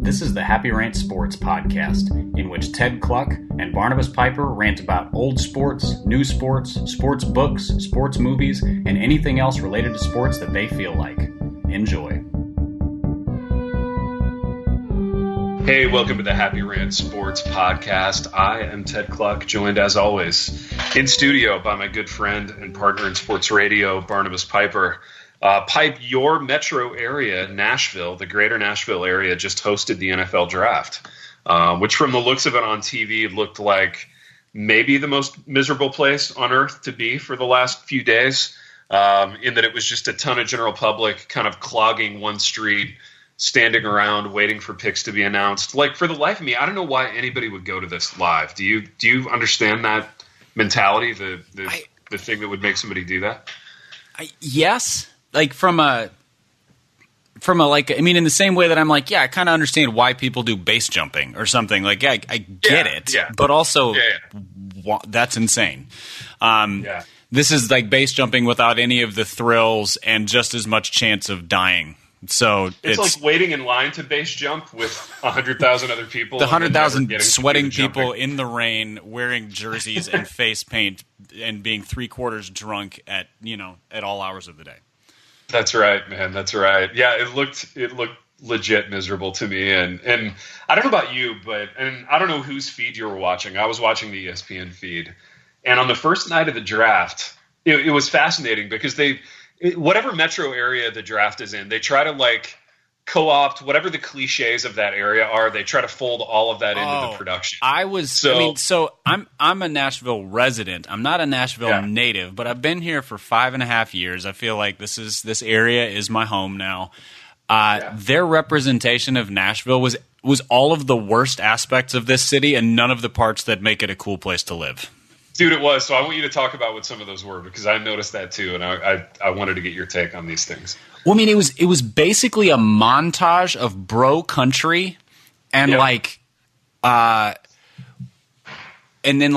This is the Happy Rant Sports Podcast, in which Ted Cluck and Barnabas Piper rant about old sports, new sports, sports books, sports movies, and anything else related to sports that they feel like. Enjoy. Hey, welcome to the Happy Rant Sports Podcast. I am Ted Cluck, joined as always in studio by my good friend and partner in sports radio, Barnabas Piper. Pipe, your metro area, Nashville, the greater Nashville area, just hosted the NFL draft, which from the looks of it on TV looked like maybe the most miserable place on earth to be for the last few days, in that it was just a ton of general public kind of clogging one street, standing around waiting for picks to be announced. Like, for the life of me, I don't know why anybody would go to this live. Do you understand that mentality, the thing that would make somebody do that? Yes. Like from a like, I mean, in the same way that I'm like, yeah, I kind of understand why people do base jumping or something. Like, yeah, I get it, but also that's insane. This is like base jumping without any of the thrills and just as much chance of dying. So it's like waiting in line to base jump with 100,000 other people. The 100,000 sweating people in the rain, wearing jerseys and face paint, and being 3/4 drunk at all hours of the day. That's right, man. That's right. Yeah, it looked legit miserable to me. And I don't know about you, and I don't know whose feed you were watching. I was watching the ESPN feed. And on the first night of the draft, it was fascinating because whatever metro area the draft is in, they try to like co-opt whatever the cliches of that area are. They try to fold all of that into the production. I'm a Nashville resident. I'm not a Nashville native, but I've been here for 5.5 years. I feel like this area is my home now. Their representation of Nashville was all of the worst aspects of this city and none of the parts that make it a cool place to live. Dude, it was. So I want you to talk about what some of those were, because I noticed that too, and I wanted to get your take on these things. Well, I mean, it was basically a montage of bro country and and then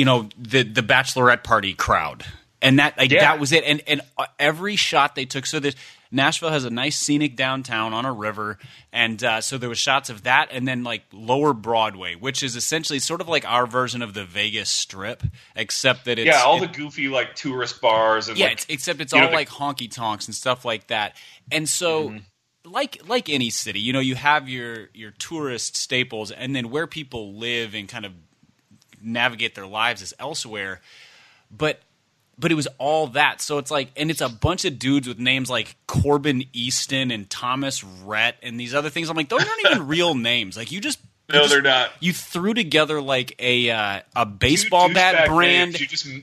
the bachelorette party crowd, and that was it. And every shot they took. So Nashville has a nice scenic downtown on a river, and so there was shots of that, and then like Lower Broadway, which is essentially sort of like our version of the Vegas Strip, except that it's the goofy like tourist bars and except it's all like honky tonks and stuff like that. And so like any city, you have your tourist staples, and then where people live and kind of navigate their lives is elsewhere, but it was all that. So it's like, and it's a bunch of dudes with names like Corbin Easton and Thomas Rhett and these other things. I'm like, those aren't even real names. Like they're not. You threw together like a baseball bat brand.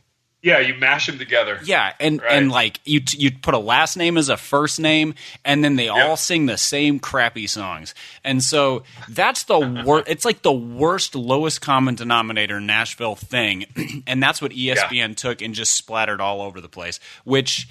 You mash them together. Yeah, and like you put a last name as a first name, and then they all sing the same crappy songs. And so that's the worst. It's like the worst, lowest common denominator Nashville thing, and that's what ESPN took and just splattered all over the place. Which,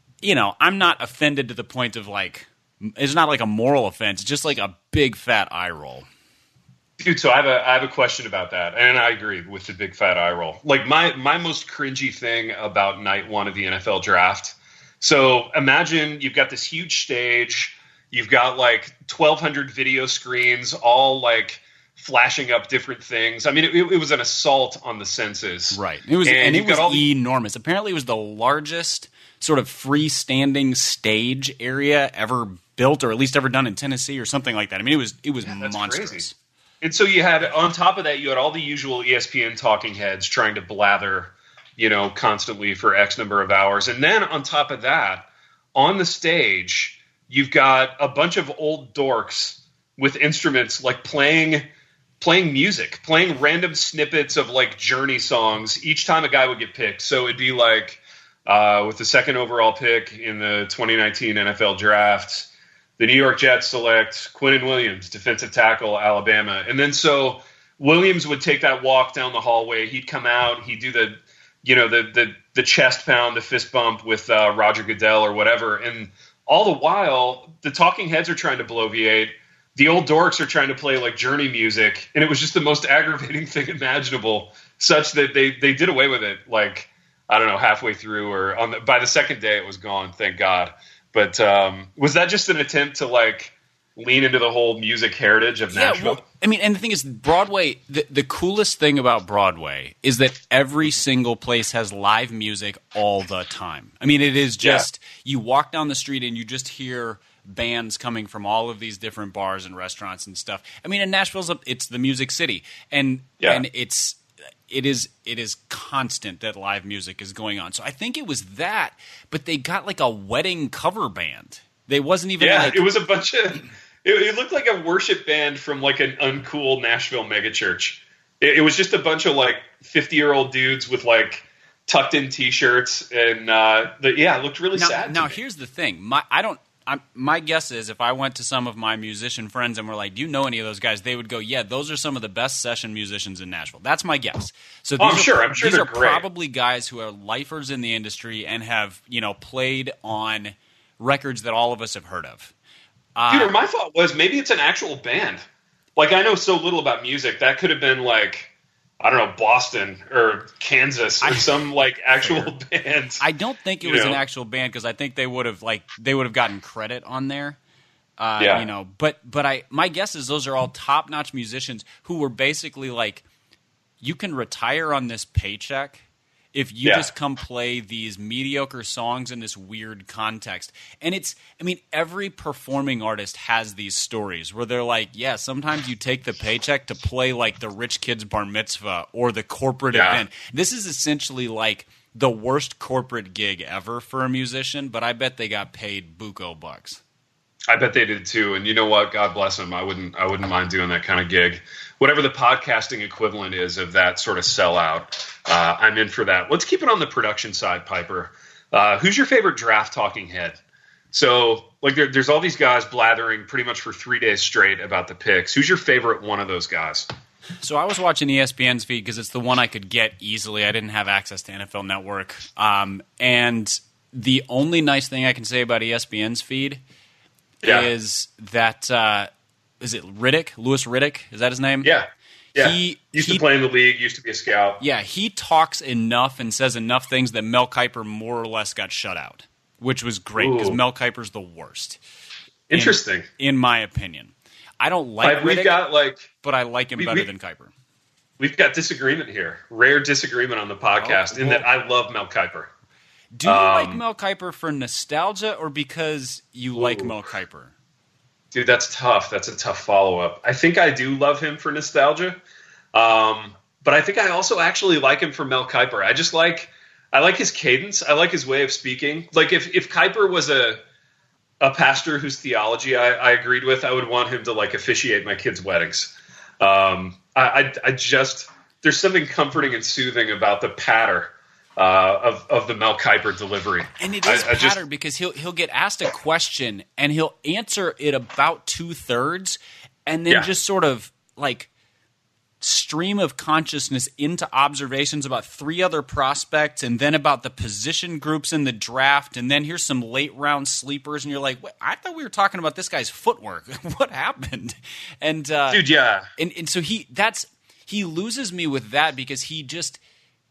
I'm not offended to the point of like, it's not like a moral offense. It's just like a big fat eye roll. Dude, so I have a question about that, and I agree with the big fat eye roll. Like my most cringy thing about night one of the NFL draft. So imagine you've got this huge stage, you've got like 1,200 video screens, all like flashing up different things. I mean, it was an assault on the senses, right? It was enormous. Apparently, it was the largest sort of freestanding stage area ever built, or at least ever done in Tennessee, or something like that. I mean, it was monstrous. Crazy. And so you had, on top of that, you had all the usual ESPN talking heads trying to blather, constantly for X number of hours. And then on top of that, on the stage, you've got a bunch of old dorks with instruments like playing music, playing random snippets of like Journey songs each time a guy would get picked. So it'd be like with the second overall pick in the 2019 NFL draft, the New York Jets select Quinnen Williams, defensive tackle, Alabama. And then so Williams would take that walk down the hallway. He'd come out. He'd do the chest pound, the fist bump with Roger Goodell or whatever. And all the while, the talking heads are trying to bloviate. The old dorks are trying to play like Journey music. And it was just the most aggravating thing imaginable, such that they did away with it, like, I don't know, halfway through or by the second day it was gone, thank God. But was that just an attempt to like lean into the whole music heritage of Nashville. Well, I mean, and the thing is, Broadway, the coolest thing about Broadway is that every single place has live music all the time. I mean, it is just, you walk down the street and you just hear bands coming from all of these different bars and restaurants and stuff. I mean, in Nashville, it's the Music City. And it is constant that live music is going on. So I think it was that, but they got like a wedding cover band. They wasn't even it was a bunch of it looked like a worship band from like an uncool Nashville megachurch. It was just a bunch of like 50-year-old dudes with like tucked in t-shirts and it looked really sad. Now here's the thing. My guess is if I went to some of my musician friends and were like, "Do you know any of those guys?" They would go, "Yeah, those are some of the best session musicians in Nashville." That's my guess. So I'm sure these they're are great. Probably guys who are lifers in the industry and have played on records that all of us have heard of. Dude, my thought was maybe it's an actual band. Like, I know so little about music. That could have been like, I don't know, Boston or Kansas or some like actual band. I don't think it was an actual band because I think they would have gotten credit on there. But my guess is those are all top-notch musicians who were basically like, you can retire on this paycheck if you just come play these mediocre songs in this weird context. And every performing artist has these stories where they're like, yeah, sometimes you take the paycheck to play like the rich kid's bar mitzvah or the corporate event. This is essentially like the worst corporate gig ever for a musician, but I bet they got paid buco bucks. I bet they did too. And you know what? God bless them. I wouldn't mind doing that kind of gig. Whatever the podcasting equivalent is of that sort of sellout, I'm in for that. Let's keep it on the production side, Piper. Who's your favorite draft talking head? So, like, there's all these guys blathering pretty much for 3 days straight about the picks. Who's your favorite one of those guys? So I was watching ESPN's feed because it's the one I could get easily. I didn't have access to NFL Network. And the only nice thing I can say about ESPN's feed is that is it Riddick? Louis Riddick? Is that his name? Yeah. He used to play in the league, used to be a scout. Yeah, he talks enough and says enough things that Mel Kiper more or less got shut out, which was great because Mel Kiper's the worst. Interesting. In my opinion. I don't like Riddick, but I like him better than Kiper. We've got disagreement here. Rare disagreement on the podcast that I love Mel Kiper. Do you like Mel Kiper for nostalgia or because you like Mel Kiper? Dude, that's tough. That's a tough follow-up. I think I do love him for nostalgia, but I think I also actually like him for Mel Kiper. I like his cadence. I like his way of speaking. Like if Kiper was a pastor whose theology I agreed with, I would want him to like officiate my kids' weddings. I just there's something comforting and soothing about the patter of the Mel Kiper delivery. And it is patter because he'll get asked a question and he'll answer it about 2/3 and then just sort of like stream of consciousness into observations about 3 other prospects and then about the position groups in the draft and then here's some late round sleepers and you're like, wait, I thought we were talking about this guy's footwork. What happened? And dude, yeah. And so he loses me with that because he just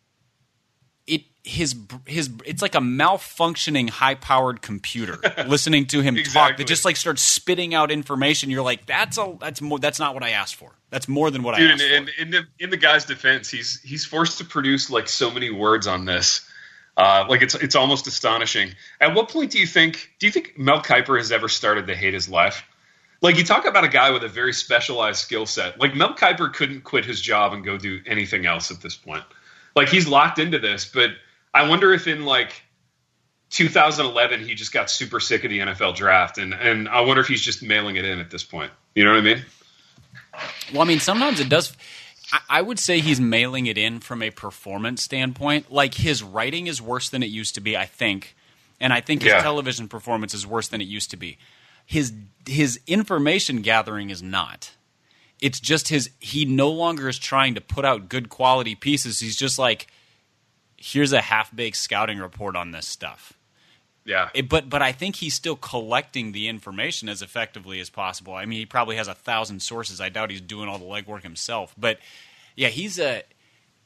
it's like a malfunctioning high-powered computer listening to him talk that just like starts spitting out information. You're like, that's not what I asked for. That's more than what I asked for. In the guy's defense, he's forced to produce like so many words on this. Like it's almost astonishing. At what point do you think Mel Kiper has ever started to hate his life? Like, you talk about a guy with a very specialized skill set. Like, Mel Kiper couldn't quit his job and go do anything else at this point. Like, he's locked into this, but I wonder if in like 2011 he just got super sick of the NFL draft, and I wonder if he's just mailing it in at this point. You know what I mean? Well, I mean, sometimes it does. I would say he's mailing it in from a performance standpoint. Like, his writing is worse than it used to be, I think, and I think his television performance is worse than it used to be. His information gathering is not. It's just he no longer is trying to put out good quality pieces. He's just like, here's a half-baked scouting report on this stuff. Yeah. But I think he's still collecting the information as effectively as possible. I mean, he probably has 1,000 sources. I doubt he's doing all the legwork himself. But, yeah,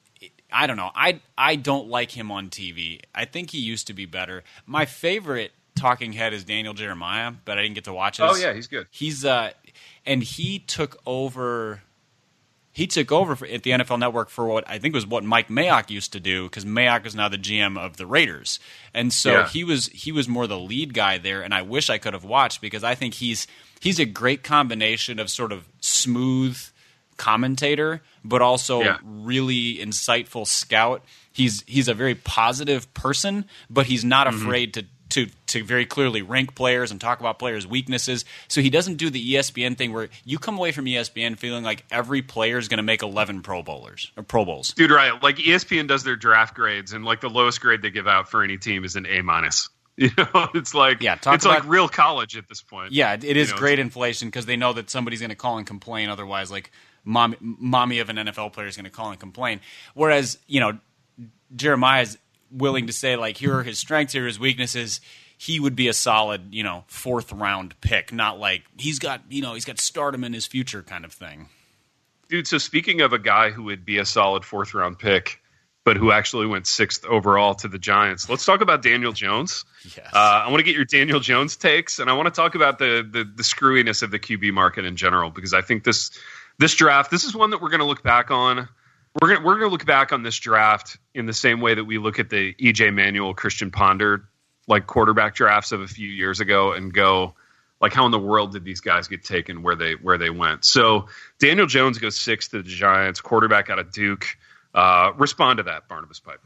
I don't know. I don't like him on TV. I think he used to be better. My favorite talking head is Daniel Jeremiah, but I didn't get to watch his. Oh yeah, he's good. He's and he took over. He took over at the NFL Network for what I think was what Mike Mayock used to do, because Mayock is now the GM of the Raiders, and so he was more the lead guy there. And I wish I could have watched, because I think he's a great combination of sort of smooth commentator, but also really insightful scout. He's a very positive person, but he's not afraid to very clearly rank players and talk about players' weaknesses. So he doesn't do the ESPN thing where you come away from ESPN feeling like every player is going to make 11 Pro Bowls. Dude, right. Like ESPN does their draft grades, and like the lowest grade they give out for any team is an A-. You know, it's like like real college at this point. Yeah, it is great inflation, because they know that somebody's going to call and complain. Otherwise, like mommy of an NFL player is going to call and complain. Whereas, Jeremiah's willing to say, like, here are his strengths, here are his weaknesses. He would be a solid, fourth round pick, not like he's got stardom in his future kind of thing. Dude, so speaking of a guy who would be a solid fourth round pick, but who actually went 6th overall to the Giants, let's talk about Daniel Jones. Yes. I want to get your Daniel Jones takes, and I want to talk about the screwiness of the QB market in general, because I think this draft, this is one that we're going to look back on. We're going to look back on this draft in the same way that we look at the E.J. Manuel, Christian Ponder, like quarterback drafts of a few years ago, and go, like, how in the world did these guys get taken where they went? So Daniel Jones goes 6th to the Giants, quarterback out of Duke. Respond to that, Barnabas Piper.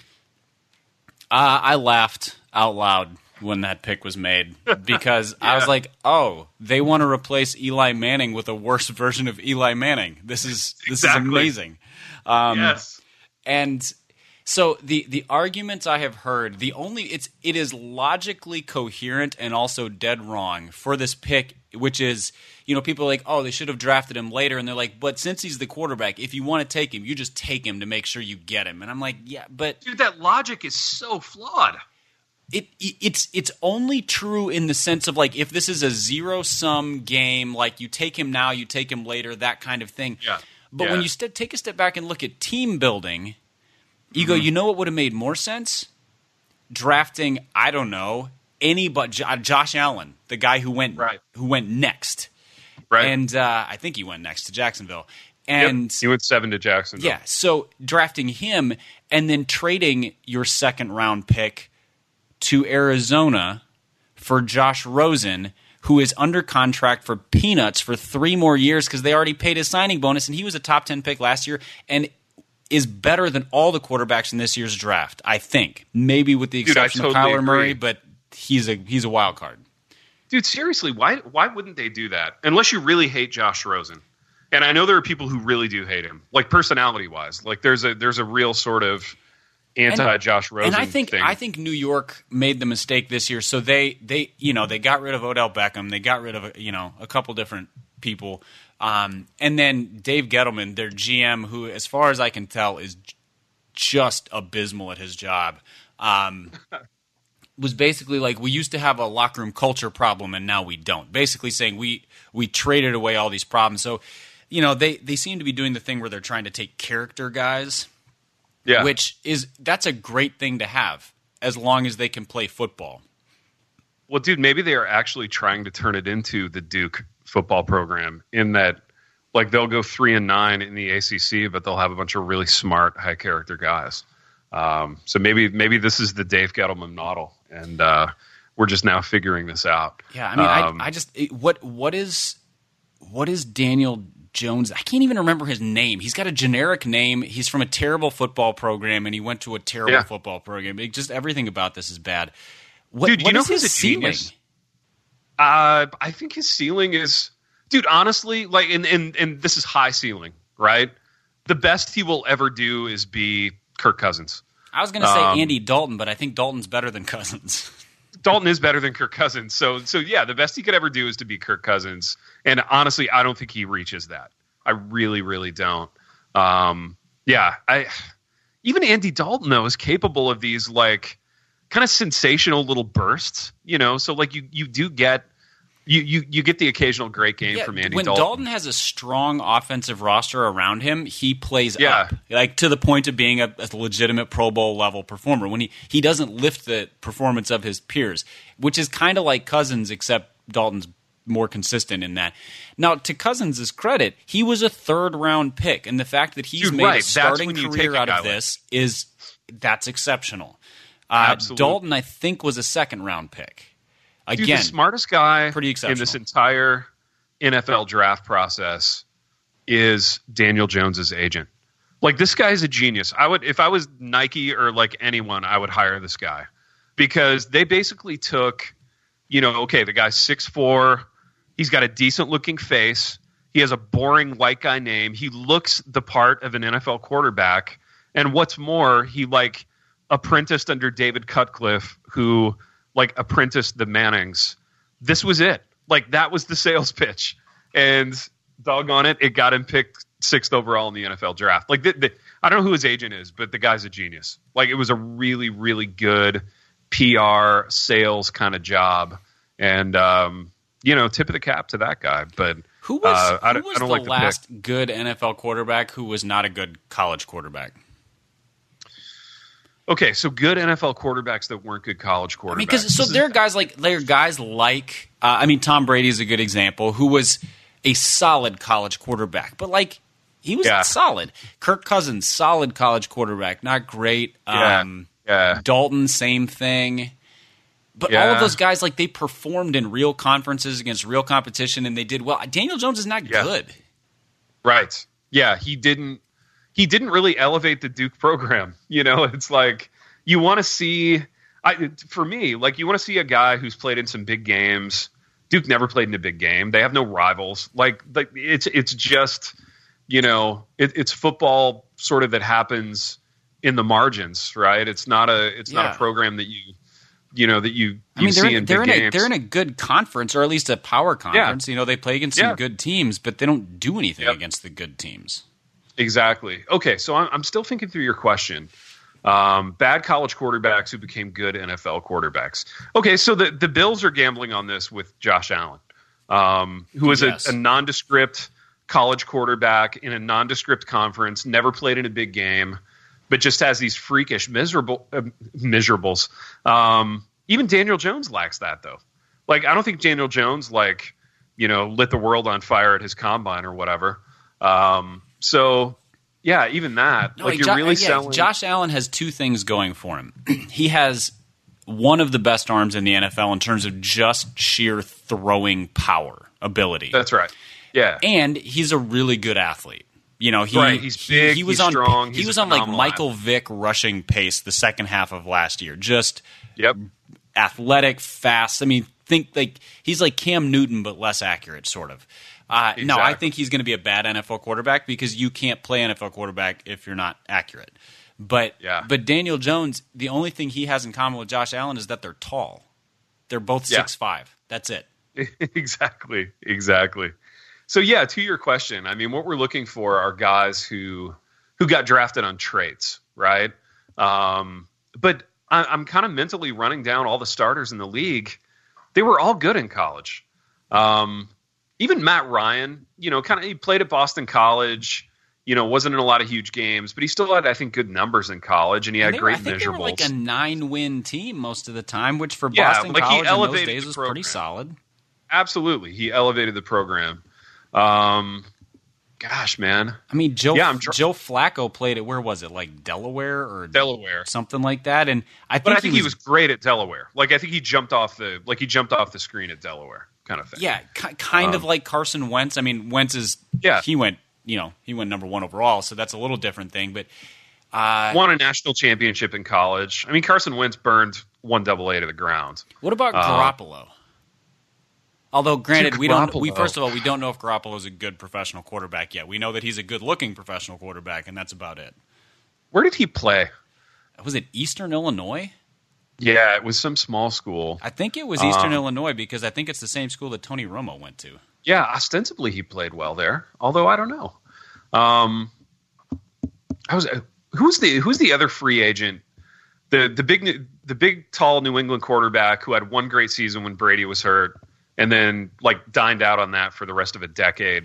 I laughed out loud when that pick was made, because I was like, oh, they want to replace Eli Manning with a worse version of Eli Manning. This is amazing. Yes. And so the arguments I have heard, it is logically coherent and also dead wrong for this pick, which is, people are like, oh, they should have drafted him later, and they're like, but since he's the quarterback, if you want to take him, you just take him to make sure you get him. And I'm like, yeah, but dude, that logic is so flawed. It's only true in the sense of, like, if this is a zero-sum game, like, you take him now, you take him later, that kind of thing. Yeah. But when you take a step back and look at team building, you go, what would have made more sense? Drafting, I don't know, Josh Allen, the guy who went next. Right. And I think he went next to Jacksonville. And he went 7 to Jacksonville. Yeah, so drafting him and then trading your second-round pick to Arizona for Josh Rosen, who is under contract for peanuts for 3 more years because they already paid his signing bonus, and he was a top 10 pick last year and is better than all the quarterbacks in this year's draft, I think. Maybe with the exception of Kyler Murray, but he's a wild card. Dude, seriously, why wouldn't they do that? Unless you really hate Josh Rosen. And I know there are people who really do hate him, like personality-wise. Like there's a real sort of anti-Josh Rosen thing. I think New York made the mistake this year. So they got rid of Odell Beckham. They got rid of a couple different people, and then Dave Gettleman, their GM, who, as far as I can tell, is just abysmal at his job. Was basically like, we used to have a locker room culture problem and now we don't. Basically saying we traded away all these problems. So, they seem to be doing the thing where they're trying to take character guys. Yeah. That's a great thing to have as long as they can play football. Well, dude, maybe they are actually trying to turn it into the Duke football program, in that, like, they'll go 3-9 in the ACC, but they'll have a bunch of really smart, high character guys. So maybe this is the Dave Gettleman model, and we're just now figuring this out. Yeah, I mean, what is Daniel Jones? I can't even remember his name. He's got a generic name. He's from a terrible football program, and he went to a terrible football program. Just everything about this is bad. Dude, what know is who's his a ceiling? genius? I think his ceiling is, dude, honestly, like, and this is high ceiling, right? The best he will ever do is be Kirk Cousins. I was going to say Andy Dalton, but I think Dalton's better than Cousins. Dalton is better than Kirk Cousins. So yeah, the best he could ever do is to be Kirk Cousins. And honestly, I don't think he reaches that. I really, really don't. Even Andy Dalton, though, is capable of these, like, kind of sensational little bursts, So like you do get You get the occasional great game from Andy Dalton. When Dalton has a strong offensive roster around him, he plays up, like to the point of being a legitimate Pro Bowl level performer. When he doesn't lift the performance of his peers, which is kind of like Cousins, except Dalton's more consistent in that. Now, to Cousins' credit, he was a third-round pick, and the fact that he's made a starting career out of this that's exceptional. Dalton, I think, was a second-round pick. Again, Dude, the smartest guy pretty in this entire NFL draft process is Daniel Jones's agent. Like, this guy's a genius. If I was Nike or like anyone, I would hire this guy because they basically took, the guy's 6'4", he's got a decent looking face, he has a boring white guy name, he looks the part of an NFL quarterback, and what's more, he apprenticed under David Cutcliffe, who apprenticed the Mannings. This was it. That was the sales pitch. And doggone it, it got him picked 6th overall in the NFL draft. I don't know who his agent is, but the guy's a genius. It was a really, really good PR sales kind of job. And, tip of the cap to that guy. But who was the last good NFL quarterback who was not a good college quarterback? Okay, so good NFL quarterbacks that weren't good college quarterbacks. There are guys like Tom Brady is a good example, who was a solid college quarterback, but he was solid. Kirk Cousins, solid college quarterback, not great. Dalton, same thing. But all of those guys, they performed in real conferences against real competition, and they did well. Daniel Jones is not good. Right. Yeah, he didn't really elevate the Duke program. It's you want to see, for me, you want to see a guy who's played in some big games. Duke never played in a big game. They have no rivals. It's just, it's football sort of that happens in the margins, right? It's not a program that you see in big games. They're in a good conference, or at least a power conference. Yeah. They play against some good teams, but they don't do anything against the good teams. Exactly. Okay, so I'm still thinking through your question. Bad college quarterbacks who became good NFL quarterbacks. Okay, so the Bills are gambling on this with Josh Allen, who is a nondescript college quarterback in a nondescript conference, never played in a big game, but just has these freakish miserables. Even Daniel Jones lacks that, though. I don't think Daniel Jones, lit the world on fire at his combine or whatever. So, yeah, even that. You're really selling. Josh Allen has two things going for him. He has one of the best arms in the NFL in terms of just sheer throwing power ability. That's right. Yeah. And he's a really good athlete. He's big, he's strong. He was on Michael Vick rushing pace the second half of last year. Just athletic, fast. Think he's like Cam Newton, but less accurate, sort of. Exactly. No, I think he's going to be a bad NFL quarterback because you can't play NFL quarterback if you're not accurate. But Daniel Jones, the only thing he has in common with Josh Allen is that they're tall. They're both 6'5". That's it. Exactly. So, to your question, what we're looking for are guys who got drafted on traits, right? But I'm kind of mentally running down all the starters in the league. They were all good in college. Even Matt Ryan, he played at Boston College, wasn't in a lot of huge games, but he still had, I think, good numbers in college, and he had great measurables. They were a 9-win team most of the time, which for Boston College in those days was pretty solid. Absolutely. He elevated the program. Gosh, man. Joe Flacco played at, where was it? Delaware or something like that. And I think he was great at Delaware. I think he jumped off the screen at Delaware kind of thing. Yeah, kind of like Carson Wentz. Wentz is he went number 1 overall, so that's a little different thing. But won a national championship in college. Carson Wentz burned 1 AA to the ground. What about Garoppolo? Although, granted, we don't know if Garoppolo is a good professional quarterback yet. We know that he's a good-looking professional quarterback, and that's about it. Where did he play? Was it Eastern Illinois? Yeah, it was some small school. I think it was Eastern Illinois because I think it's the same school that Tony Romo went to. Yeah, ostensibly he played well there, although I don't know. Who's the other free agent? The big tall New England quarterback who had one great season when Brady was hurt. and then like dined out on that for the rest of a decade.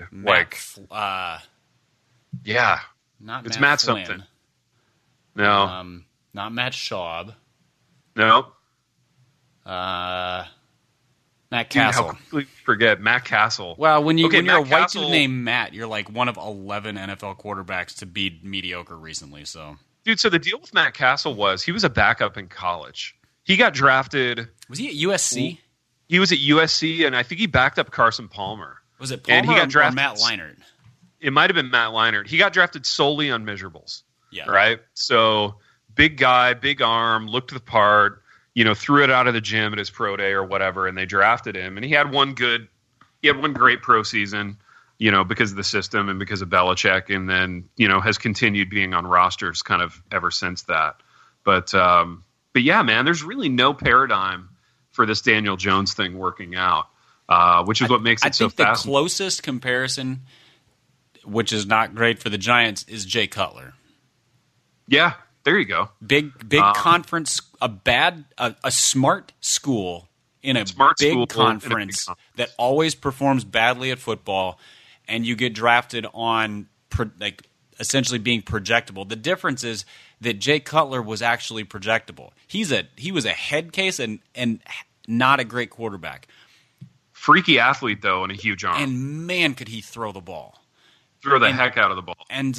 Yeah, not it's Matt Matt Flynn. something. No, Not Matt Schaub. no. Matt Dude, Castle. how quickly forget Matt Castle. Well, when you're Matt a white Castle, dude named Matt, you're like one of 11 NFL quarterbacks to be mediocre recently. So, dude. So the deal with Matt Castle was he was a backup in college. He got drafted. was he at USC? He was at USC, and I think he backed up Carson Palmer. Was it Palmer And he got or drafted- Matt Leinart? It might have been Matt Leinart. He got drafted solely on measurables. Yeah. Right. So big guy, big arm, looked the part. Threw it out of the gym at his pro day or whatever, and they drafted him. And he had one great pro season, because of the system and because of Belichick, and then, has continued being on rosters kind of ever since that. But yeah, man, there's really no paradigm for this Daniel Jones thing working out, which is what makes it so I think the fascinating. closest comparison, which is not great for the Giants, is Jay Cutler. Yeah, there you go. Big conference, a smart school in a Smart school in a big big conference conference. that always performs badly at football, and you get drafted on essentially being projectable. The difference is that Jay Cutler was actually projectable. He was a head case and not a great quarterback. Freaky athlete though, and a huge arm. And man, could he throw the ball. Throw the heck out of the ball.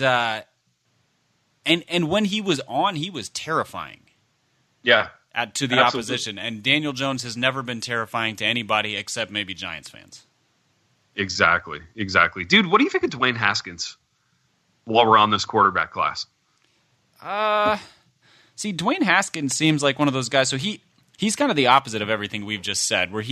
And when he was on, he was terrifying. Yeah. To the Absolutely. opposition. And Daniel Jones has never been terrifying to anybody except maybe Giants fans. Exactly. Dude, what do you think of Dwayne Haskins while we're on this quarterback class? See, Dwayne Haskins seems like one of those guys. So he's kind of the opposite of everything we've just said, where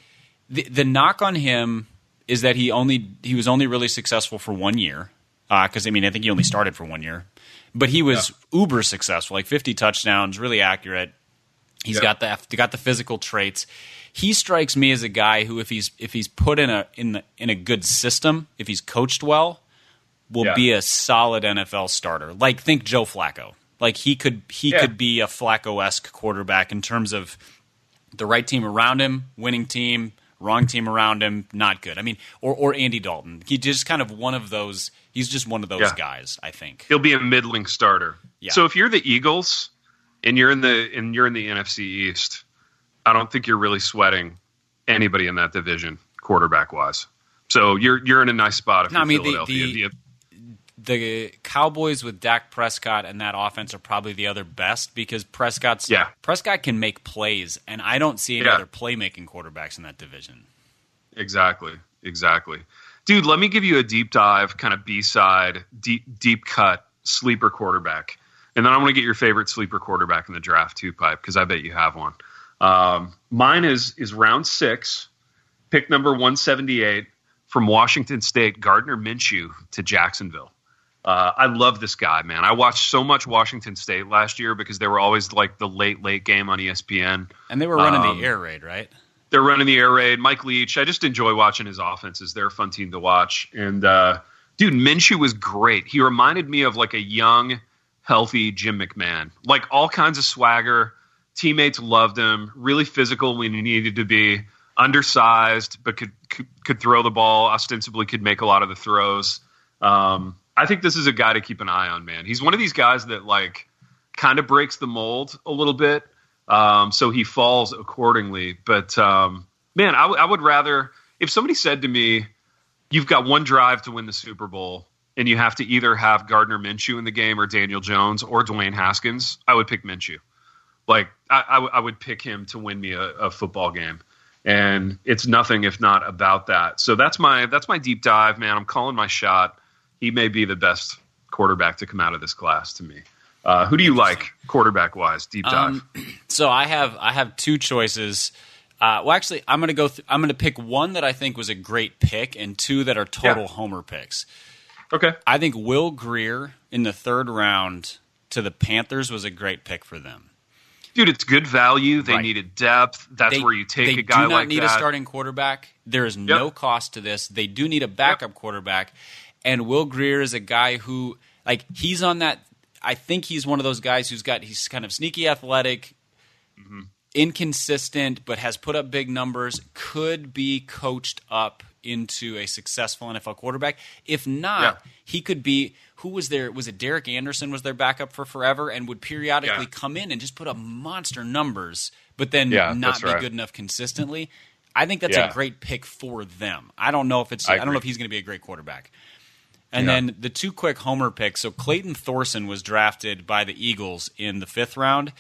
the knock on him is that he was only really successful for 1 year. Because, I think he only started for 1 year. But he was uber successful, like 50 touchdowns, really accurate. He's got the physical traits. He strikes me as a guy who, if he's put in a good system, if he's coached well, will be a solid NFL starter. Like, think Joe Flacco. Like, he could be a Flacco-esque quarterback in terms of the right team around him, winning team, wrong team around him, not good. Or Andy Dalton. He's just kind of one of those. He's just one of those guys, I think. He'll be a middling starter. Yeah. So if you're the Eagles and you're in the NFC East, I don't think you're really sweating anybody in that division quarterback wise. So you're in a nice spot if you're Philadelphia. The Cowboys with Dak Prescott and that offense are probably the other best because Prescott can make plays, and I don't see any other playmaking quarterbacks in that division. Exactly. Dude, let me give you a deep dive, kind of B-side, deep cut, sleeper quarterback. And then I want to get your favorite sleeper quarterback in the draft too, Pipe, because I bet you have one. Mine is round 6, pick number 178 from Washington State, Gardner Minshew to Jacksonville. I love this guy, man. I watched so much Washington State last year because they were always like the late game on ESPN. And they were running the air raid, right? They're running the air raid. Mike Leach. I just enjoy watching his offenses. They're a fun team to watch. And, dude, Minshew was great. He reminded me of like a young, healthy Jim McMahon. Like all kinds of swagger. Teammates loved him. Really physical when he needed to be. Undersized, but could throw the ball. Ostensibly could make a lot of the throws. I think this is a guy to keep an eye on, man. He's one of these guys that like kind of breaks the mold a little bit. So he falls accordingly. But, man, I would rather – if somebody said to me, you've got one drive to win the Super Bowl and you have to either have Gardner Minshew in the game or Daniel Jones or Dwayne Haskins, I would pick Minshew. Like, I would pick him to win me a football game. And it's nothing if not about that. So that's my deep dive, man. I'm calling my shot. He may be the best quarterback to come out of this class to me. Who do you like quarterback-wise? Deep dive. So I have two choices. Well, actually, I'm going to pick one that I think was a great pick and two that are total homer picks. Okay. I think Will Grier in the 3rd round to the Panthers was a great pick for them. Dude, it's good value. They needed depth. That's where you take a guy like that. They do not need a starting quarterback. There is no cost to this. They do need a backup quarterback. And Will Grier is a guy who, like, he's on that. I think he's one of those guys he's kind of sneaky athletic, inconsistent, but has put up big numbers, could be coached up into a successful NFL quarterback. If not, he could be – who was there? Was it Derek Anderson was their backup for forever and would periodically come in and just put up monster numbers, but then not be good enough consistently? I think that's a great pick for them. I don't know if it's – I don't know if he's going to be a great quarterback. And then the two quick homer picks. So Clayton Thorson was drafted by the Eagles in the 5th round.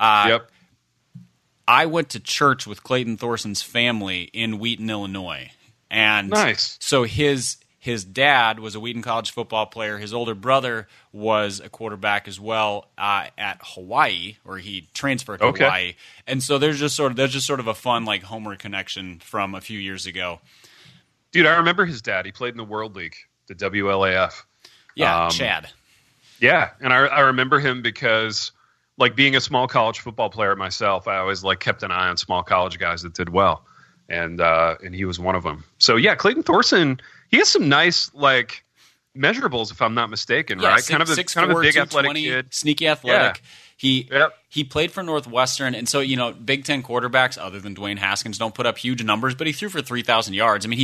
I went to church with Clayton Thorson's family in Wheaton, Illinois. And so his dad was a Wheaton College football player. His older brother was a quarterback as well at Hawaii, or he transferred to Hawaii. And so there's just sort of a fun like homer connection from a few years ago. Dude, I remember his dad. He played in the World League, the WLAF. Yeah, Chad. Yeah, and I remember him because, like, being a small college football player myself, I always like kept an eye on small college guys that did well, and he was one of them. So yeah, Clayton Thorson, he has some nice like measurables, if I'm not mistaken, right? Kind of a big athletic kid, sneaky athletic. He played for Northwestern, and so Big Ten quarterbacks other than Dwayne Haskins don't put up huge numbers, but he threw for 3,000 yards. I mean,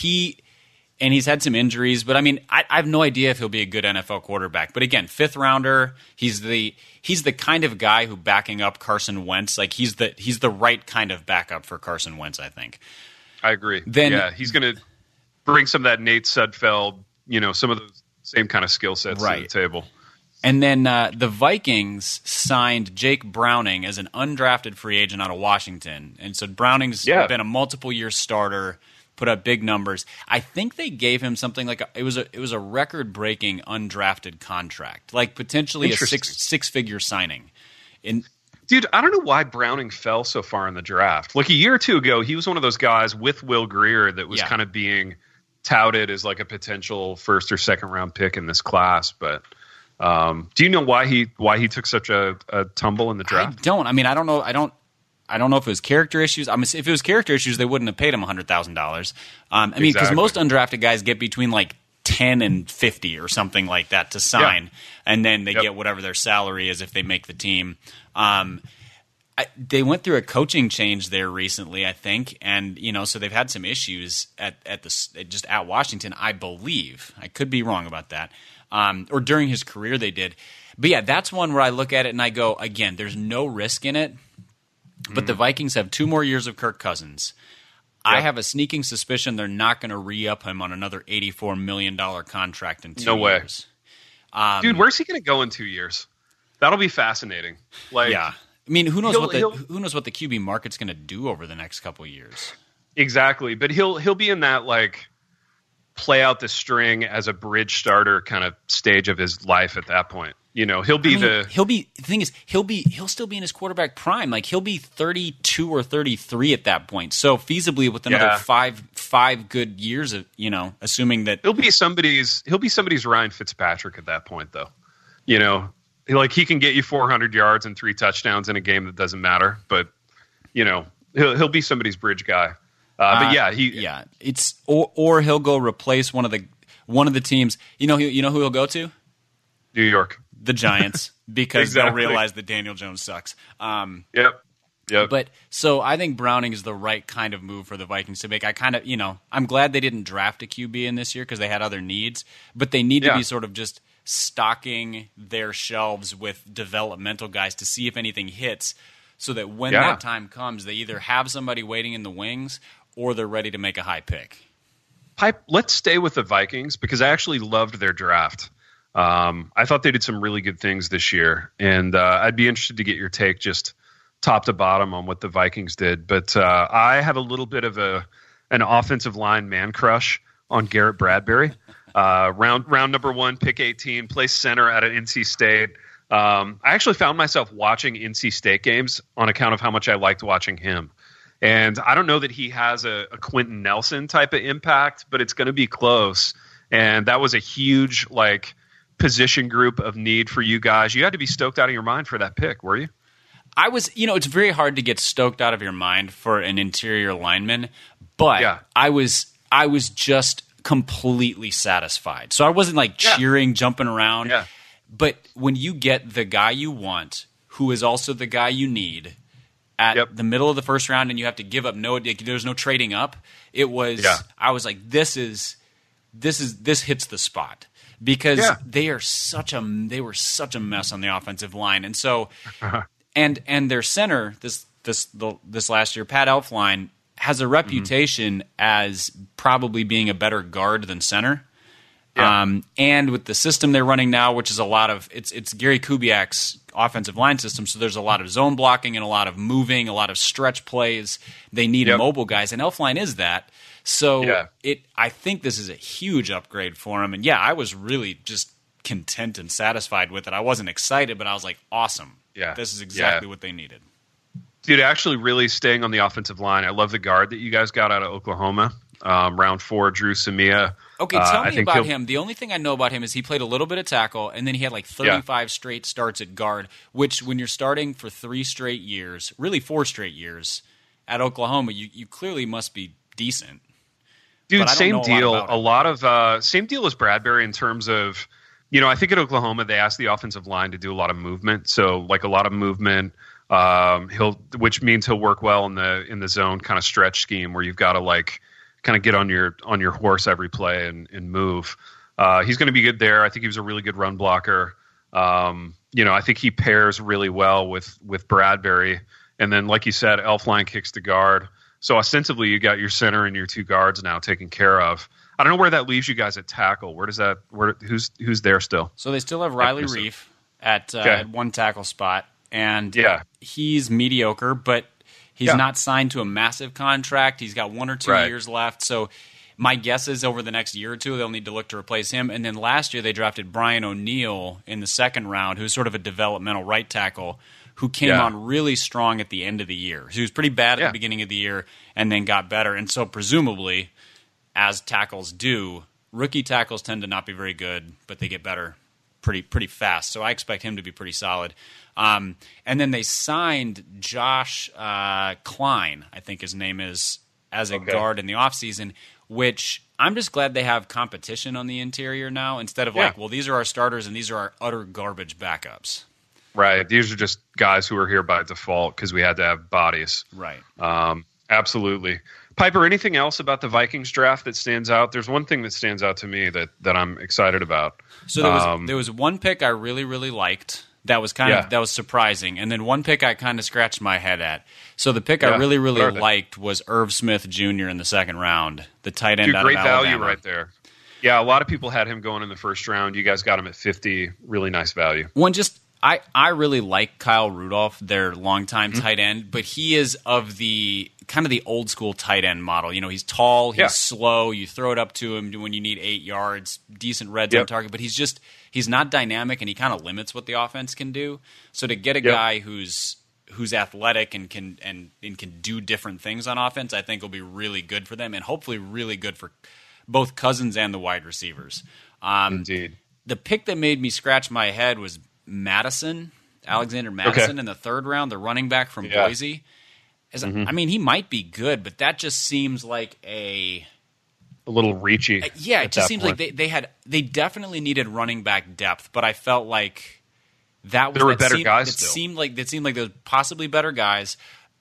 he's had some injuries, but I mean, I have no idea if he'll be a good NFL quarterback. But again, 5th rounder, he's the kind of guy who backing up Carson Wentz, like he's the right kind of backup for Carson Wentz, I think. I agree. He's going to bring some of that Nate Sudfeld, some of those same kind of skill sets to the table. And then the Vikings signed Jake Browning as an undrafted free agent out of Washington. And so Browning's been a multiple-year starter, put up big numbers. I think they gave him something like it was a record-breaking undrafted contract, like potentially a six-figure signing. Dude, I don't know why Browning fell so far in the draft. Like a year or two ago, he was one of those guys with Will Grier that was kind of being touted as like a potential 1st or 2nd round pick in this class. But do you know why he took such a tumble in the draft? I don't. I mean, I don't know. I don't know if it was character issues. I mean, if it was character issues, they wouldn't have paid him $100,000. I mean, because most undrafted guys get between like 10 and 50 or something like that to sign, and then they get whatever their salary is if they make the team. They went through a coaching change there recently, I think, and so they've had some issues at Washington, I believe. I could be wrong about that. Or during his career they did. But yeah, that's one where I look at it and I go, again, there's no risk in it. But the Vikings have 2 more years of Kirk Cousins. I have a sneaking suspicion they're not going to re-up him on another $84 million contract in 2 years. Dude, where's he going to go in 2 years? That'll be fascinating. I mean, who knows what the QB market's going to do over the next couple of years? Exactly, but he'll be in that like play out the string as a bridge starter kind of stage of his life at that point. He'll still be in his quarterback prime. Like he'll be 32 or 33 at that point. So feasibly with another five good years of, assuming that he'll be somebody's Ryan Fitzpatrick at that point though. Like he can get you 400 yards and 3 touchdowns in a game that doesn't matter, but he'll be somebody's bridge guy. It's or he'll go replace one of the teams. Who he'll go to? New York. The Giants, because they'll realize that Daniel Jones sucks. Yep. But so I think Browning is the right kind of move for the Vikings to make. I'm glad they didn't draft a QB in this year because they had other needs, but they need to be sort of just stocking their shelves with developmental guys to see if anything hits, so that when that time comes, they either have somebody waiting in the wings or they're ready to make a high pick. Let's stay with the Vikings because I actually loved their draft. I thought they did some really good things this year, and I'd be interested to get your take just top to bottom on what the Vikings did. But I have a little bit of an offensive line man crush on Garrett Bradbury. Round number 1, pick 18, plays center at an NC State. I actually found myself watching NC State games on account of how much I liked watching him. And I don't know that he has a Quentin Nelson type of impact, but it's going to be close. And that was a huge position group of need for you guys. You had to be stoked out of your mind for that pick, were you? I was, it's very hard to get stoked out of your mind for an interior lineman, but I was just completely satisfied. So I wasn't cheering, jumping around. Yeah. But when you get the guy you want, who is also the guy you need, at the middle of the first round, and you have to give up there's no trading up. It was I was like, this hits the spot because they were such a mess on the offensive line, and so and their center this last year, Pat Elflein, has a reputation as probably being a better guard than center. And with the system they're running now, which is a lot of it's Gary Kubiak's offensive line system, so there's a lot of zone blocking and a lot of moving, a lot of stretch plays. They need mobile guys, and Elflein is that. So I think this is a huge upgrade for him. And I was really just content and satisfied with it. I wasn't excited, but I was like, awesome. Yeah, this is exactly what they needed. Dude, actually, really staying on the offensive line, I love the guard that you guys got out of Oklahoma. Round 4, Drew Samia. Okay, tell me about him. The only thing I know about him is he played a little bit of tackle, and then he had like 35 straight starts at guard, which when you're starting for 3 straight years, really 4 straight years at Oklahoma, you clearly must be decent. Dude, same deal. Same deal as Bradbury in terms of, I think at Oklahoma they asked the offensive line to do a lot of movement, so like a lot of movement. Which means he'll work well in the zone kind of stretch scheme where you've got to like kind of get on your horse every play and move. He's going to be good there. I think he was a really good run blocker. I think he pairs really well with Bradbury. And then, like you said, Elflein kicks the guard. So ostensibly, you got your center and your 2 guards now taken care of. I don't know where that leaves you guys at tackle. Who's there still? So they still have Riley Reif at 1 tackle spot. And he's mediocre, but he's not signed to a massive contract. He's got 1 or 2 years left. So my guess is over the next year or two, they'll need to look to replace him. And then last year, they drafted Brian O'Neill in the 2nd round, who's sort of a developmental right tackle, who came on really strong at the end of the year. He was pretty bad at the beginning of the year and then got better. And so presumably, as tackles do, rookie tackles tend to not be very good, but they get better pretty fast. So I expect him to be pretty solid. And then they signed Josh Klein, I think his name is, as a guard in the offseason, which I'm just glad they have competition on the interior now instead of these are our starters and these are our utter garbage backups. Right. These are just guys who are here by default because we had to have bodies. Right. Absolutely. Piper, anything else about the Vikings draft that stands out? There's one thing that stands out to me that I'm excited about. So there was one pick I really, really liked. That was that was surprising, and then one pick I kind of scratched my head at. So the pick I really, really liked was Irv Smith Jr. in the 2nd round, the tight end. Dude, great value right there. Yeah, a lot of people had him going in the 1st round. You guys got him at 50. Really nice value. I really like Kyle Rudolph, their longtime tight end, but he is of the kind of the old school tight end model. He's tall, he's slow. You throw it up to him when you need 8 yards, decent red zone target, but he's not dynamic, and he kind of limits what the offense can do. So to get a guy who's athletic and can do different things on offense, I think will be really good for them, and hopefully really good for both Cousins and the wide receivers. Indeed. The pick that made me scratch my head was Alexander Madison in the 3rd round, the running back from Boise. I mean, he might be good, but that just seems like a little reachy. It just seems like they definitely needed running back depth, but I felt like there were better guys. It seemed like there were possibly better guys,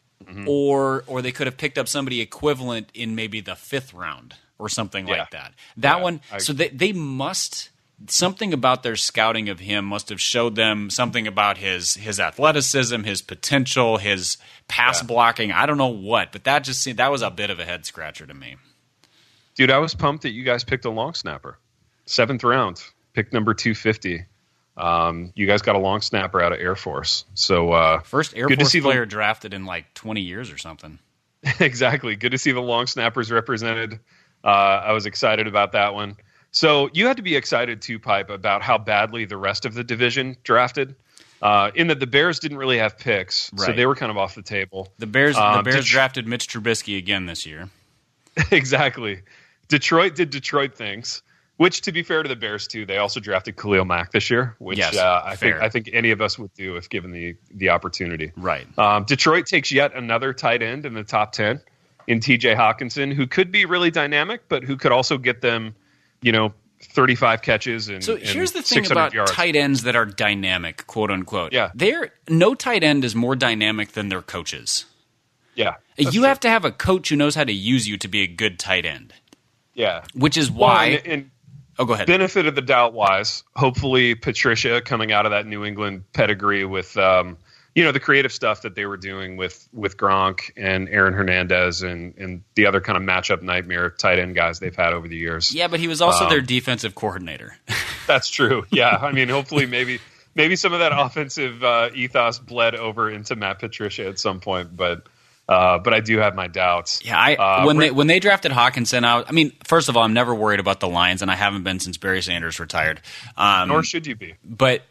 or they could have picked up somebody equivalent in maybe the 5th round or something like that. That one. So they must. Something about their scouting of him must have showed them something about his athleticism, his potential, his pass blocking. I don't know what, but that was a bit of a head scratcher to me. Dude, I was pumped that you guys picked a long snapper. 7th round, pick number 250. You guys got a long snapper out of Air Force. So first Air Force player drafted in like 20 years or something. Exactly. Good to see the long snappers represented. I was excited about that one. So you had to be excited too, Pipe, about how badly the rest of the division drafted. In that the Bears didn't really have picks, so they were kind of off the table. The Bears drafted Mitch Trubisky again this year. Exactly. Detroit did Detroit things, which, to be fair to the Bears too, they also drafted Khalil Mack this year, which I think any of us would do if given the opportunity. Right. Detroit takes yet another tight end in the top 10 in T.J. Hawkinson, who could be really dynamic, but who could also get them 35 catches and so here's the thing 600 about yards. tight ends that are dynamic, quote unquote. Yeah. No tight end is more dynamic than their coaches. Yeah. You have to have a coach who knows how to use you to be a good tight end. Yeah. Which is why. And go ahead. Benefit of the doubt wise, hopefully Patricia coming out of that New England pedigree with the creative stuff that they were doing with Gronk and Aaron Hernandez and the other kind of matchup nightmare tight end guys they've had over the years. Yeah, but he was also their defensive coordinator. That's true. Yeah. I mean, hopefully maybe some of that offensive ethos bled over into Matt Patricia at some point, but I do have my doubts. Yeah, when they drafted Hawkinson, first of all, I'm never worried about the Lions, and I haven't been since Barry Sanders retired. Nor should you be. But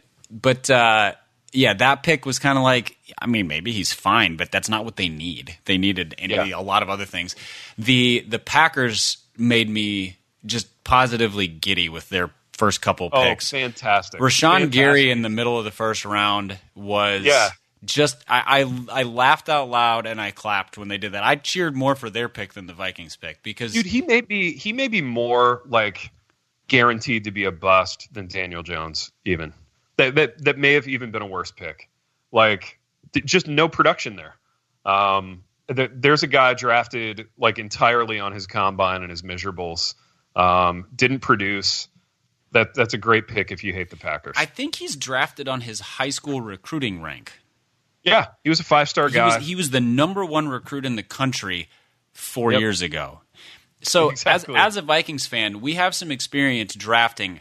that pick was kind of like, maybe he's fine, but that's not what they need. They needed a lot of other things. The Packers made me just positively giddy with their first couple picks. Oh, fantastic. Rashawn Gary in the middle of the first round was just I laughed out loud and I clapped when they did that. I cheered more for their pick than the Vikings pick because dude, he may be more like guaranteed to be a bust than Daniel Jones even. That may have even been a worse pick. Like just no production there. There's a guy drafted like entirely on his combine and his measurables. Didn't produce. That's a great pick if you hate the Packers. I think he's drafted on his high school recruiting rank. Yeah, he was a 5-star guy. He was the number one recruit in the country 4 years ago. So exactly. as a Vikings fan, we have some experience drafting,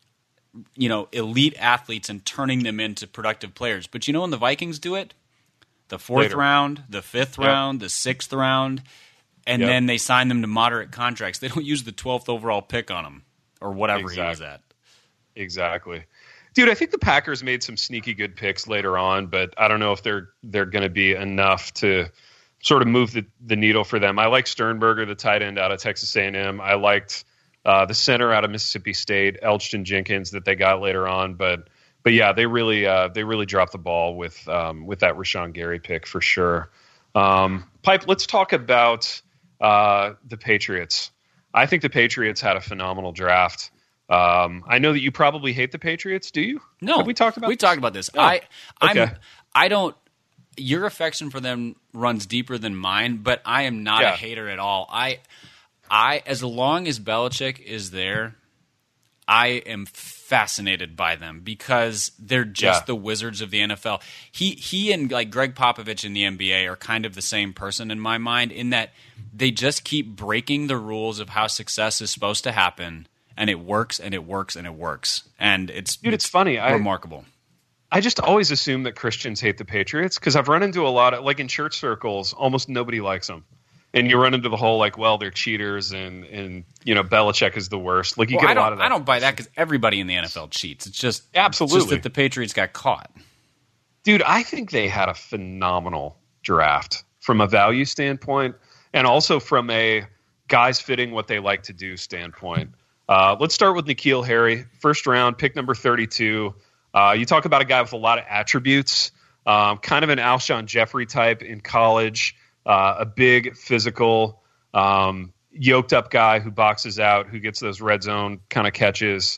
elite athletes and turning them into productive players. But when the Vikings do it? The fourth round, the fifth round, the sixth round, and then they sign them to moderate contracts. They don't use the 12th overall pick on them or whatever he was at. Exactly. Dude, I think the Packers made some sneaky good picks later on, but I don't know if they're going to be enough to sort of move the needle for them. I like Sternberger, the tight end out of Texas A&M. I liked the center out of Mississippi State, Elgton Jenkins, that they got later on. But yeah, they really dropped the ball with that Rashawn Gary pick for sure. Pipe, let's talk about the Patriots. I think the Patriots had a phenomenal draft. I know that you probably hate the Patriots. Do you? No, have we talked about. We talked about this. Oh, I don't. Your affection for them runs deeper than mine, but I am not a hater at all. I as long as Belichick is there, I am fascinated by them because they're just the wizards of the NFL. He and like Greg Popovich in the NBA are kind of the same person in my mind in that they just keep breaking the rules of how success is supposed to happen. And it works, and it works, and it works. And it's funny. Remarkable. I just always assume that Christians hate the Patriots because I've run into a lot of, like in church circles, almost nobody likes them. And you run into the whole, like, well, they're cheaters and Belichick is the worst. Like, you get a lot of that. I don't buy that because everybody in the NFL cheats. It's just, absolutely. It's just that the Patriots got caught. Dude, I think they had a phenomenal draft from a value standpoint and also from a guys fitting what they like to do standpoint. Let's start with N'Keal Harry, first round, pick number 32. You talk about a guy with a lot of attributes, kind of an Alshon Jeffrey type in college, a big, physical, yoked up guy who boxes out, who gets those red zone kind of catches.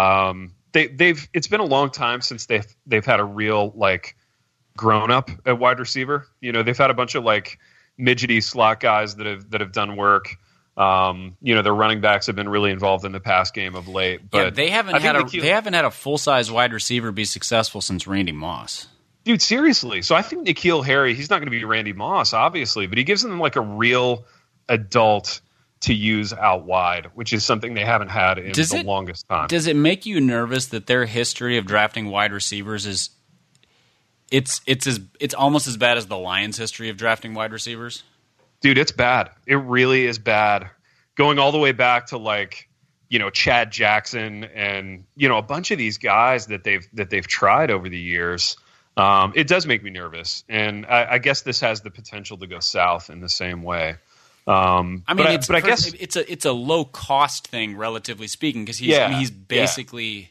It's been a long time since they've had a real like grown up at wide receiver. They've had a bunch of like midgety slot guys that have done work. Their running backs have been really involved in the pass game of late, but they haven't had a full size wide receiver be successful since Randy Moss. Dude, seriously. So I think N'Keal Harry, he's not going to be Randy Moss, obviously, but he gives them like a real adult to use out wide, which is something they haven't had in the longest time. Does it make you nervous that their history of drafting wide receivers is it's almost as bad as the Lions' history of drafting wide receivers? Dude, it's bad. It really is bad. Going all the way back to like, Chad Jackson and, a bunch of these guys that they've tried over the years. It does make me nervous. And I guess this has the potential to go south in the same way. I guess it's a low cost thing, relatively speaking, because he's basically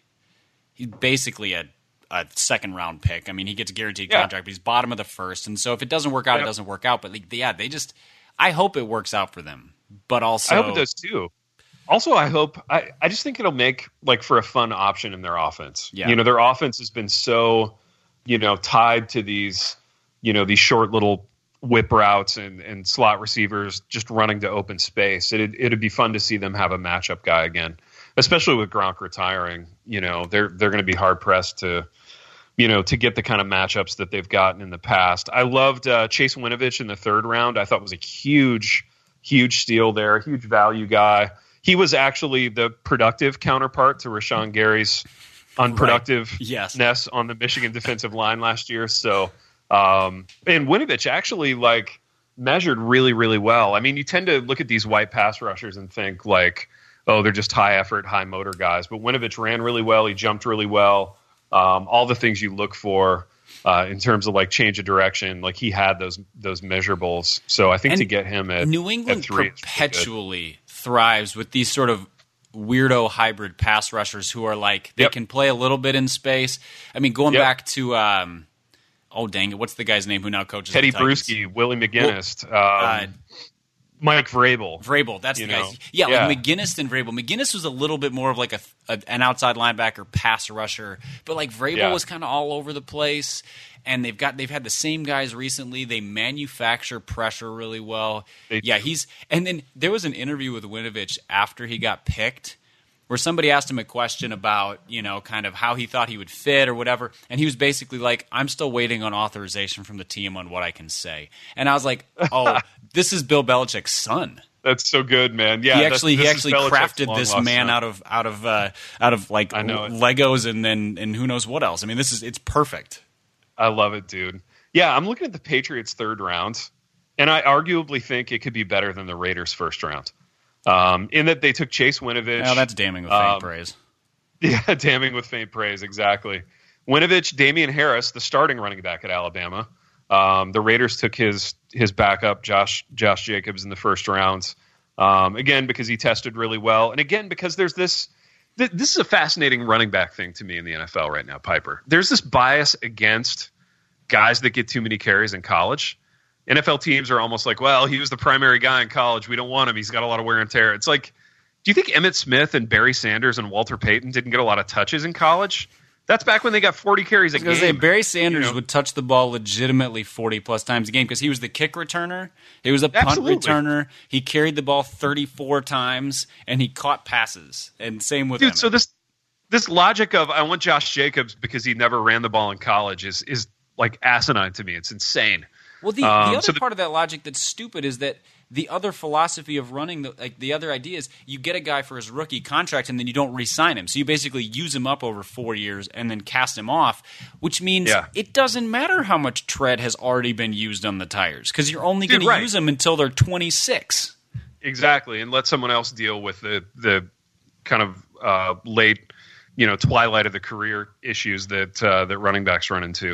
a second round pick. I mean, he gets a guaranteed contract, but he's bottom of the first. And so if it doesn't work out, it doesn't work out. But I hope it works out for them. But also, I hope it does too. Also, I just think it'll make like for a fun option in their offense. Yeah. Their offense has been so, tied to these short little whip routes and slot receivers just running to open space. It'd be fun to see them have a matchup guy again, especially with Gronk retiring. They're going to be hard pressed to get the kind of matchups that they've gotten in the past. I loved Chase Winovich in the third round. I thought was a huge steal there, a huge value guy. He was actually the productive counterpart to Rashawn Gary's unproductiveness on the Michigan defensive line last year. So, and Winovich actually measured really, really well. I mean, you tend to look at these white pass rushers and think oh, they're just high effort, high motor guys. But Winovich ran really well. He jumped really well. All the things you look for in terms of change of direction, he had those measurables. So I think to get him at New England at 3 perpetually thrives with these sort of weirdo hybrid pass rushers who are they can play a little bit in space. I mean, going back to oh dang it, what's the guy's name who now coaches Teddy the Titans? Bruschi, Willie McGinnis, Mike Vrabel. Vrabel, that's the guy. Yeah, McGinnis and Vrabel. McGinnis was a little bit more of an outside linebacker pass rusher, but Vrabel was kind of all over the place. And they've had the same guys recently. They manufacture pressure really well. And then there was an interview with Winovich after he got picked where somebody asked him a question about, kind of how he thought he would fit or whatever. And he was basically I'm still waiting on authorization from the team on what I can say. And I was like, oh, this is Bill Belichick's son. That's so good, man. Yeah, he actually crafted this man out of Legos and who knows what else. I mean, it's perfect. I love it, dude. Yeah, I'm looking at the Patriots' third round, and I arguably think it could be better than the Raiders' first round. In that they took Chase Winovich. Oh, that's damning with faint praise. Yeah, damning with faint praise, exactly. Winovich, Damian Harris, the starting running back at Alabama. The Raiders took his backup, Josh Jacobs, in the first round. Again, because he tested really well, and again because there's this is a fascinating running back thing to me in the NFL right now, Piper. There's this bias against guys that get too many carries in college. NFL teams are almost well, he was the primary guy in college. We don't want him. He's got a lot of wear and tear. It's do you think Emmitt Smith and Barry Sanders and Walter Payton didn't get a lot of touches in college? That's back when they got 40 carries a game. Barry Sanders would touch the ball legitimately 40-plus times a game because he was the kick returner. He was a punt returner. He carried the ball 34 times, and he caught passes. And same with Emmett. So this logic of I want Josh Jacobs because he never ran the ball in college is asinine to me. It's insane. Well, the other part of that logic that's stupid is that the other philosophy of running, the other idea is you get a guy for his rookie contract and then you don't re-sign him. So you basically use him up over 4 years and then cast him off, which means it doesn't matter how much tread has already been used on the tires because you're only going to use them until they're 26. Exactly, and let someone else deal with the kind of late, twilight of the career issues that running backs run into.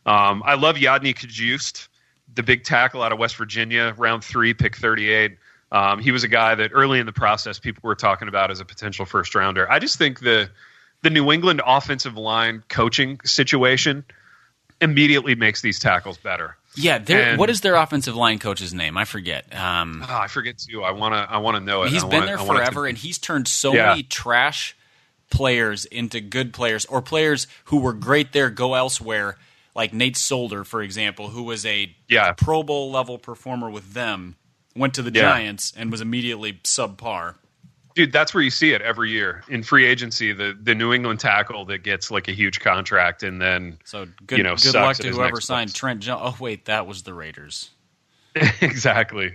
I love Yadni Kajust, the big tackle out of West Virginia, round 3, pick 38. He was a guy that early in the process people were talking about as a potential first rounder. I just think the New England offensive line coaching situation immediately makes these tackles better. Yeah, what is their offensive line coach's name? I forget. I forget too. I want to know it. He's been there forever, and he's turned so many trash players into good players, or players who were great there go elsewhere. Like Nate Solder, for example, who was a Pro Bowl level performer with them, went to the Giants and was immediately subpar. Dude, that's where you see it every year in free agency. The New England tackle that gets a huge contract and then good luck to whoever signed Trent Jones. Oh wait, that was the Raiders. Exactly.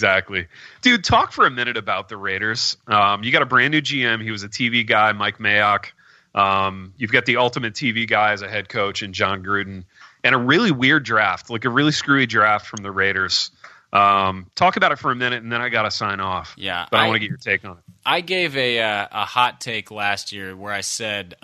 Dude, talk for a minute about the Raiders. You got a brand new GM. He was a TV guy, Mike Mayock. You've got the ultimate TV guy as a head coach in John Gruden, and a really weird draft, a really screwy draft from the Raiders. Talk about it for a minute, and then I got to sign off. Yeah, but I want to get your take on it. I gave a hot take last year where I said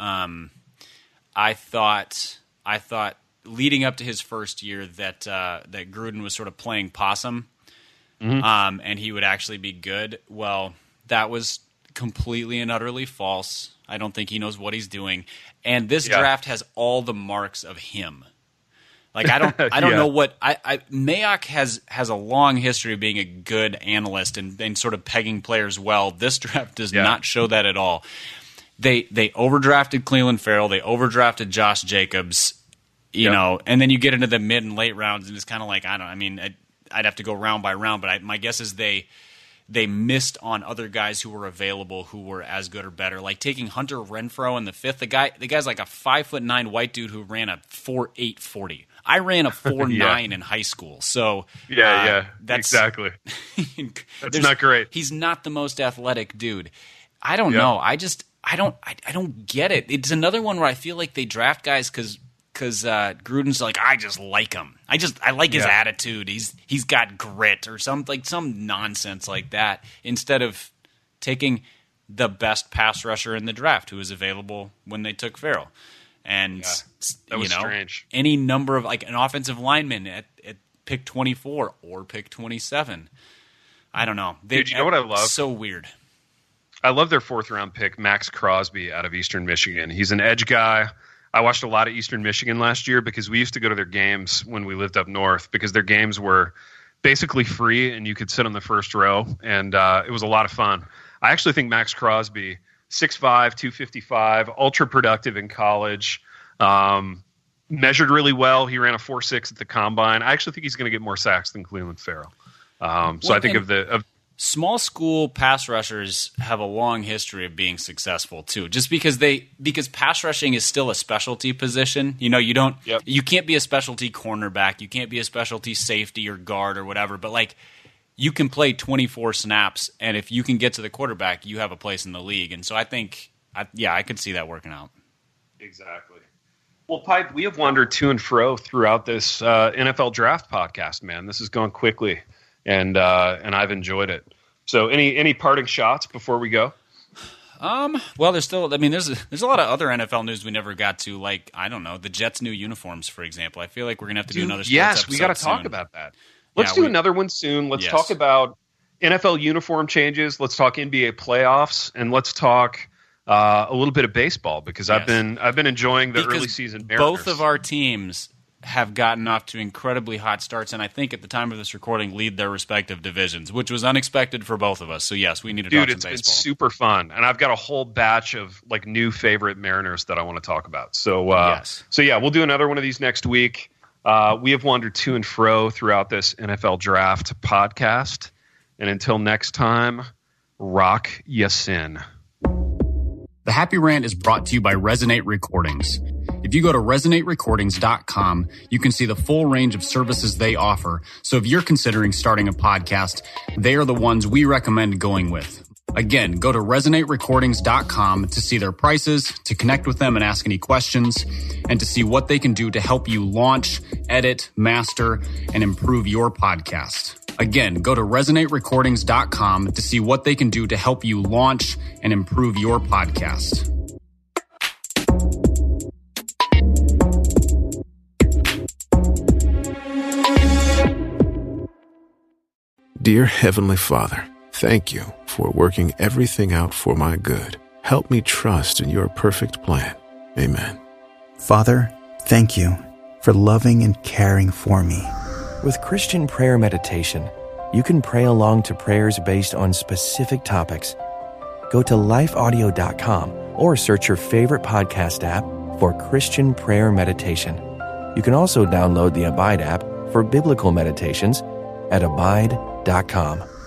I thought leading up to his first year that Gruden was sort of playing possum, and he would actually be good. Well, that was completely and utterly false. I don't think he knows what he's doing. And this draft has all the marks of him. Like, I don't know what Mayock has a long history of being a good analyst and sort of pegging players well. This draft does not show that at all. They overdrafted Cleveland Farrell. They overdrafted Josh Jacobs. You know, and then you get into the mid and late rounds, and it's kind of like, I'd have to go round by round, but my guess is they missed on other guys who were available who were as good or better. Like taking Hunter Renfrow in the 5th. The guy's like a 5'9" white dude who ran a 4.8 40. I ran a 4.9 in high school, so that's exactly. That's not great. He's not the most athletic dude. I don't know. I don't get it. It's another one where I feel like they draft guys because Gruden's like, I just like him. I like his attitude. He's got grit or some nonsense like that. Instead of taking the best pass rusher in the draft who was available when they took Farrell, and that was strange. Any number of like an offensive lineman at pick 24 or pick 27. I don't know. Dude, you know what I love? So weird. I love their 4th round pick, Max Crosby out of Eastern Michigan. He's an edge guy. I watched a lot of Eastern Michigan last year because we used to go to their games when we lived up north because their games were basically free and you could sit on the first row, and it was a lot of fun. I actually think Max Crosby, 6'5", 255, ultra productive in college, measured really well. He ran a 4.6 at the combine. I actually think he's going to get more sacks than Cleveland Farrell. So I think of small school pass rushers have a long history of being successful too, just because pass rushing is still a specialty position. You know, you can't be a specialty cornerback, you can't be a specialty safety or guard or whatever, but like you can play 24 snaps, and if you can get to the quarterback, you have a place in the league. And so I think, I could see that working out. Exactly. Well, Pipe, we have wandered to and fro throughout this NFL draft podcast, man. This is going quickly. And I've enjoyed it. So, any parting shots before we go? Well, there's still. I mean, there's a lot of other NFL news we never got to. Like, I don't know, the Jets' new uniforms, for example. I feel like we're gonna have to do another. Yes, we got to talk about that. Let's do another one soon. Let's talk about NFL uniform changes. Let's talk NBA playoffs, and let's talk a little bit of baseball because I've been enjoying the early season Mariners. Both of our teams have gotten off to incredibly hot starts, and I think at the time of this recording lead their respective divisions, which was unexpected for both of us. So yes, we need to talk some baseball. Dude, it's been super fun, and I've got a whole batch of like new favorite Mariners that I want to talk about. So we'll do another one of these next week. We have wandered to and fro throughout this NFL draft podcast, and until next time, rock ya sin. The Happy Rant is brought to you by Resonate Recordings. If you go to resonaterecordings.com, you can see the full range of services they offer. So if you're considering starting a podcast, they are the ones we recommend going with. Again, go to resonaterecordings.com to see their prices, to connect with them and ask any questions, and to see what they can do to help you launch, edit, master, and improve your podcast. Again, go to resonaterecordings.com to see what they can do to help you launch and improve your podcast. Dear Heavenly Father, thank you for working everything out for my good. Help me trust in your perfect plan. Amen. Father, thank you for loving and caring for me. With Christian Prayer Meditation, you can pray along to prayers based on specific topics. Go to lifeaudio.com or search your favorite podcast app for Christian Prayer Meditation. You can also download the Abide app for biblical meditations at abide.com.